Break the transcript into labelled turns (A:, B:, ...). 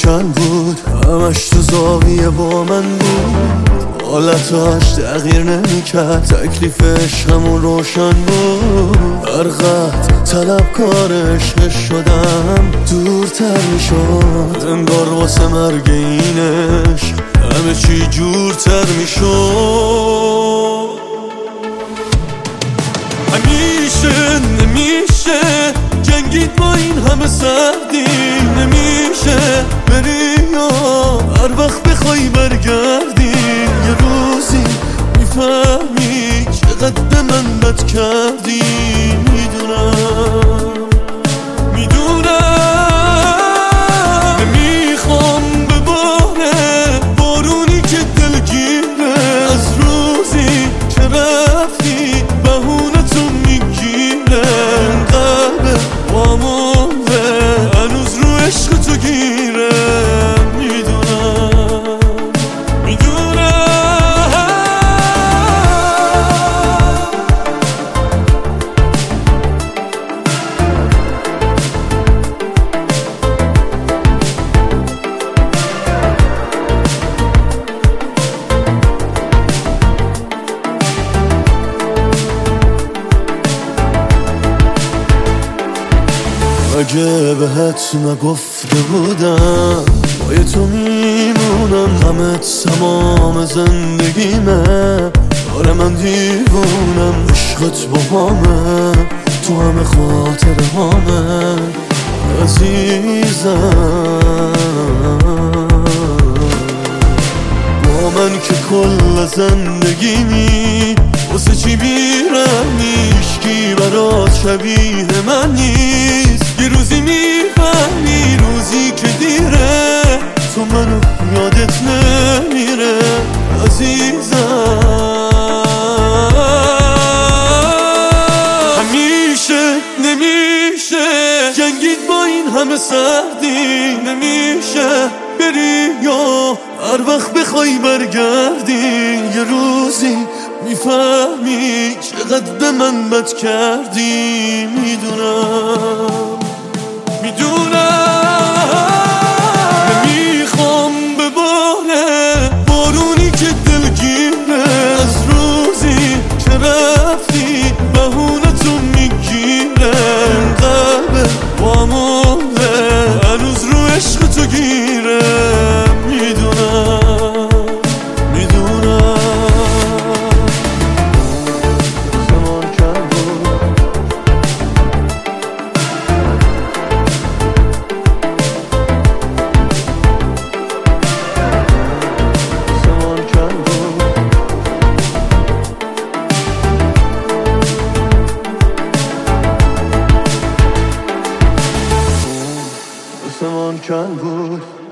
A: کن بود، همش تو زاویه با من بود، حالتاش تغییر نمیکرد، تکلیفش همون روشن بود. هر قد طلبکارش شدم دورتر میشد، انگار واسه مرگ اینش همه چی جورتر میشد. همیشه نمیشه جنگید با این همه سردی، نمیشه بری یا هر وقت بخوای برگردی، یه روزی میفهمی چقدر به من بد کردی. میدونم نمیخوام بباره بارونی که دلگیره، از روزی که رفتی بهونتو میگیره، قلب وامونده هنوز رو عشق تو گیره. اگه بهت نگفته بودم با تو میمونم، همه تمام زندگیمه، آره من دیوونم، عشقت با همه تو همه خاطر همه عزیزم. با من که کل زندگیمی واسه چی بیرمی، هیچکی برات شبیه من نیست، یه روزی میفهمی روزی که دیره تو منو یادت نمیره عزیزم. همیشه نمیشه جنگید با این همه سردی، نمیشه بری یا هر وقت بخوای برگردی، یه روزی میفهمی چقدر به من بد کردی. میدونم نمیخوام بباره بارونی که دلگیره، از روزی که رفتی بهونتو میگیره، قلب وامونده هنوز رو عشق تو گیره. آسمان کن بود